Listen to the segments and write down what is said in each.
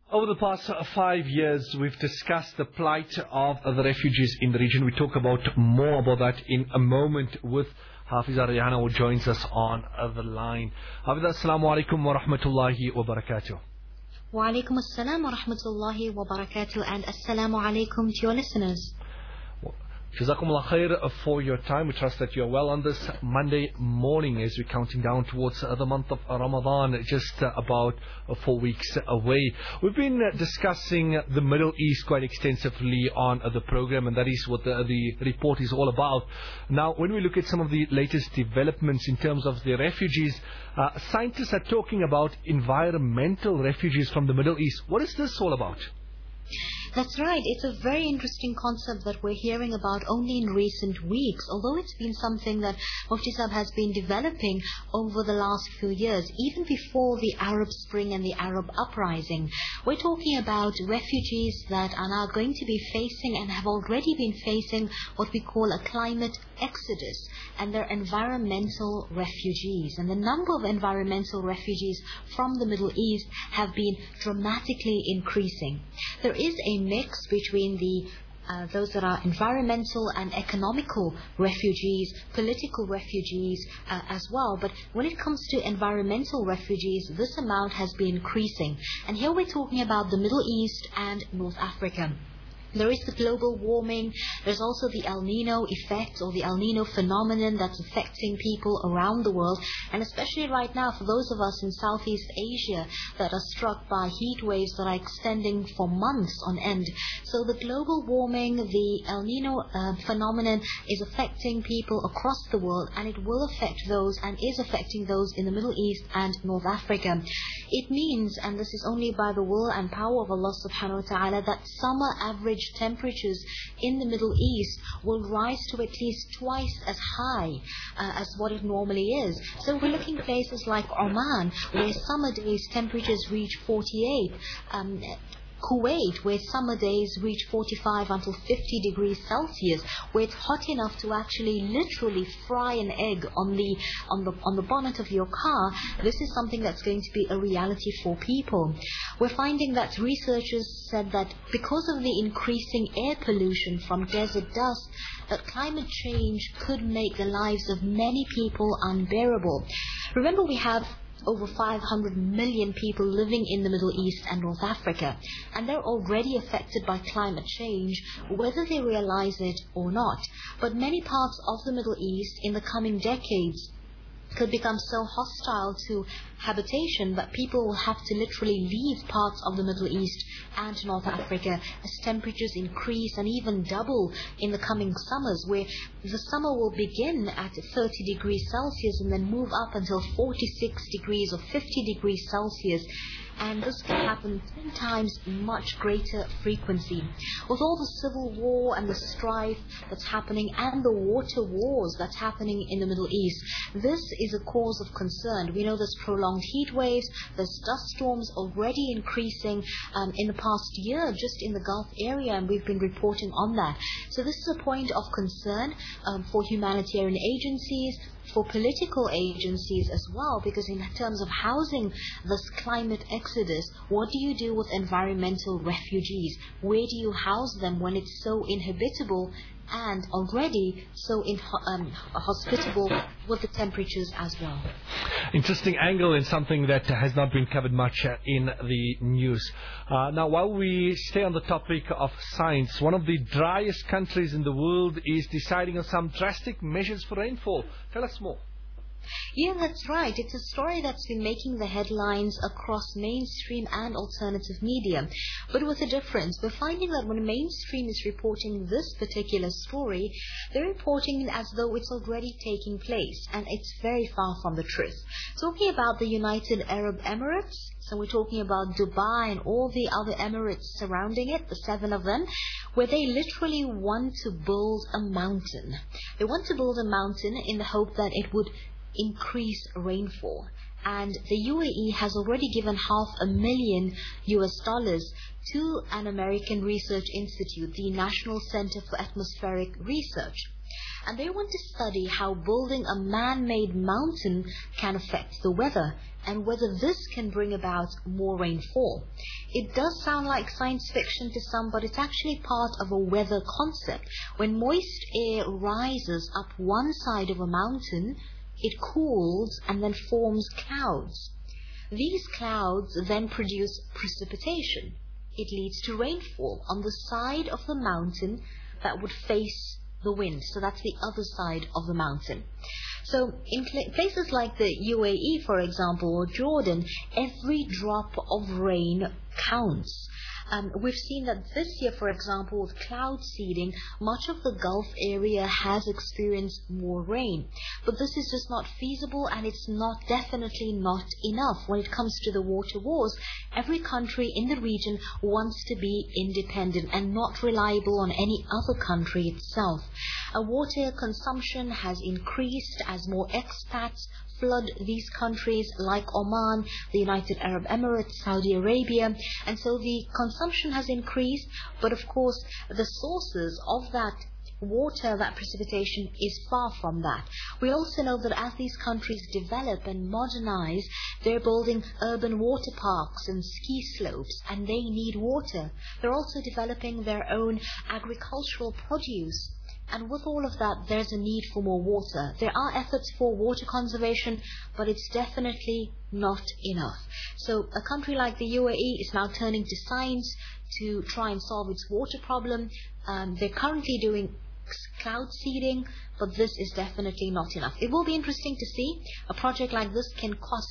Over the past 5 years, we've discussed the plight of the refugees in the region. We talk about more about that in a moment with Hafiza Rayhana, who joins us on the line. Hafiza, assalamu alaikum wa rahmatullahi wa barakatuh. Wa alaikum assalam wa rahmatullahi wa barakatuh, and assalamu alaikum to your listeners. Jazakumullah khair for your time. We trust that you are well on this Monday morning as we're counting down towards the month of Ramadan, just about 4 weeks away. We've been discussing the Middle East quite extensively on the program, and that is what the report is all about. Now, when we look at some of the latest developments in terms of the refugees, scientists are talking about environmental refugees from the Middle East. What is this all about? That's right. It's a very interesting concept that we're hearing about only in recent weeks, although it's been something that Mufti Sahib has been developing over the last few years, even before the Arab Spring and the Arab Uprising. We're talking about refugees that are now going to be facing and have already been facing what we call a climate exodus, and they're environmental refugees. And the number of environmental refugees from the Middle East have been dramatically increasing. There is a mix between those that are environmental and economical refugees, political refugees as well. But when it comes to environmental refugees, this amount has been increasing. And here we're talking about the Middle East and North Africa. There is the global warming. There's also the El Nino effect, or the El Nino phenomenon, that's affecting people around the world, and especially right now for those of us in Southeast Asia that are struck by heat waves that are extending for months on end. So the global warming, the El Nino phenomenon is affecting people across the world, and it will affect those and is affecting those in the Middle East and North Africa. It means, and this is only by the will and power of Allah subhanahu wa ta'ala, that summer average temperatures in the Middle East will rise to at least twice as high as what it normally is. So we're looking at places like Oman, where summer days temperatures reach 48, Kuwait, where summer days reach 45 until 50 degrees Celsius, where it's hot enough to actually literally fry an egg on the bonnet of your car. This is something that's going to be a reality for people. We're finding that researchers said that because of the increasing air pollution from desert dust, that climate change could make the lives of many people unbearable. Remember, we have over 500 million people living in the Middle East and North Africa, and they're already affected by climate change, whether they realize it or not. But many parts of the Middle East in the coming decades could become so hostile to habitation that people will have to literally leave parts of the Middle East and North Africa as temperatures increase and even double in the coming summers, where the summer will begin at 30 degrees Celsius and then move up until 46 degrees or 50 degrees Celsius. And this can happen 10 times much greater frequency. With all the civil war and the strife that's happening and the water wars that's happening in the Middle East, this is a cause of concern. We know there's prolonged heat waves, there's dust storms already increasing in the past year just in the Gulf area, and we've been reporting on that. So this is a point of concern for humanitarian agencies, for political agencies as well, because in terms of housing this climate exodus, what do you do with environmental refugees? Where do you house them when it's so inhabitable and already so hospitable with the temperatures as well? Interesting angle, and something that has not been covered much in the news. Now, while we stay on the topic of science, one of the driest countries in the world is deciding on some drastic measures for rainfall. Tell us more. Yeah, that's right. It's a story that's been making the headlines across mainstream and alternative media. But with a difference, we're finding that when mainstream is reporting this particular story, they're reporting it as though it's already taking place, and it's very far from the truth. Talking about the United Arab Emirates, so we're talking about Dubai and all the other Emirates surrounding it, the 7 of them, where they literally want to build a mountain. They want to build a mountain in the hope that it would increase rainfall. And the UAE has already given $500,000 to an American research institute, the National Center for Atmospheric Research. and they want to study how building a man-made mountain can affect the weather and whether this can bring about more rainfall. It does sound like science fiction to some, but it's actually part of a weather concept. When moist air rises up one side of a mountain, it cools and then forms clouds. These clouds then produce precipitation. It leads to rainfall on the side of the mountain that would face the wind. So that's the other side of the mountain. So in places like the UAE, for example, or Jordan, every drop of rain counts. We've seen that this year, for example, with cloud seeding, much of the Gulf area has experienced more rain. But this is just not feasible, and it's definitely not enough. When it comes to the water wars, every country in the region wants to be independent and not reliable on any other country itself. Water consumption has increased as more expats flood these countries like Oman, the United Arab Emirates, Saudi Arabia, and so the consumption has increased, but of course the sources of that water, that precipitation, is far from that. We also know that as these countries develop and modernize, they're building urban water parks and ski slopes, and they need water. They're also developing their own agricultural produce. And with all of that, there's a need for more water. There are efforts for water conservation, but it's definitely not enough. So a country like the UAE is now turning to science to try and solve its water problem. They're currently doing cloud seeding, but this is definitely not enough. It will be interesting to see. A project like this can cost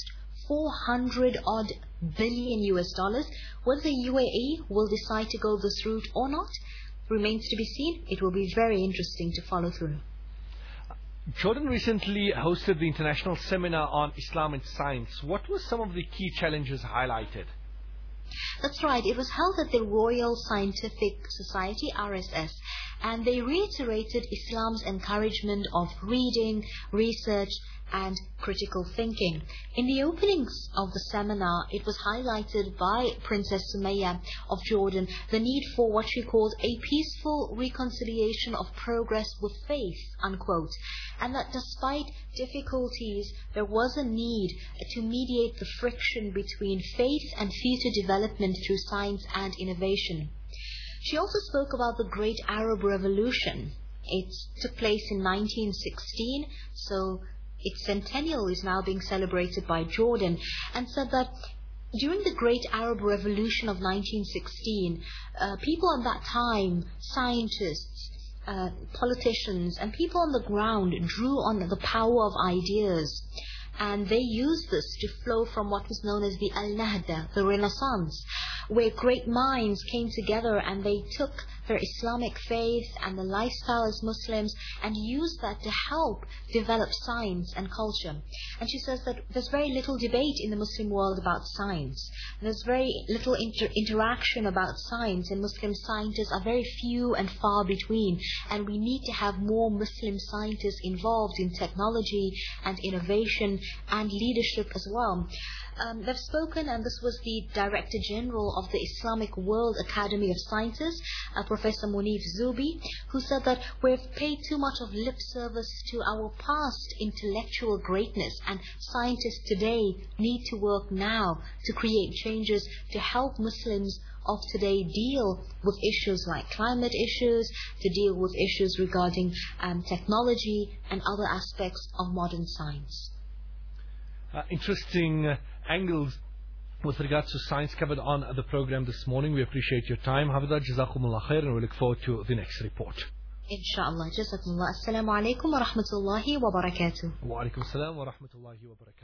400 odd billion US dollars. Whether the UAE will decide to go this route or not remains to be seen. It will be very interesting to follow through. Jordan recently hosted the International Seminar on Islam and Science. What were some of the key challenges highlighted? That's right. It was held at the Royal Scientific Society, RSS, and they reiterated Islam's encouragement of reading, research, and critical thinking. In the openings of the seminar, it was highlighted by Princess Sumaya of Jordan the need for what she called a peaceful reconciliation of progress with faith, unquote, and that despite difficulties, there was a need to mediate the friction between faith and future development through science and innovation. She also spoke about the Great Arab Revolution. It took place in 1916, so its centennial is now being celebrated by Jordan, and said that during the Great Arab Revolution of 1916, people at that time, scientists, politicians, and people on the ground drew on the power of ideas, and they used this to flow from what was known as the Al-Nahda, the Renaissance, where great minds came together and they took their Islamic faith and the lifestyle as Muslims and used that to help develop science and culture. And she says that there's very little debate in the Muslim world about science. There's very little interaction about science, and Muslim scientists are very few and far between, and we need to have more Muslim scientists involved in technology and innovation and leadership as well. They've spoken, and this was the Director General of the Islamic World Academy of Sciences, Professor Munif Zubi, who said that we've paid too much of lip service to our past intellectual greatness, and scientists today need to work now to create changes to help Muslims of today deal with issues like climate issues, to deal with issues regarding technology and other aspects of modern science. Interesting angles with regards to science covered on the program this morning. We appreciate your time. Hafidha, Jazakumullah khair, and we look forward to the next report. Inshallah. Jazakumullah. Assalamu alaikum wa rahmatullahi wa barakatuh. Wa alaikum assalam wa rahmatullahi wa barakatuh.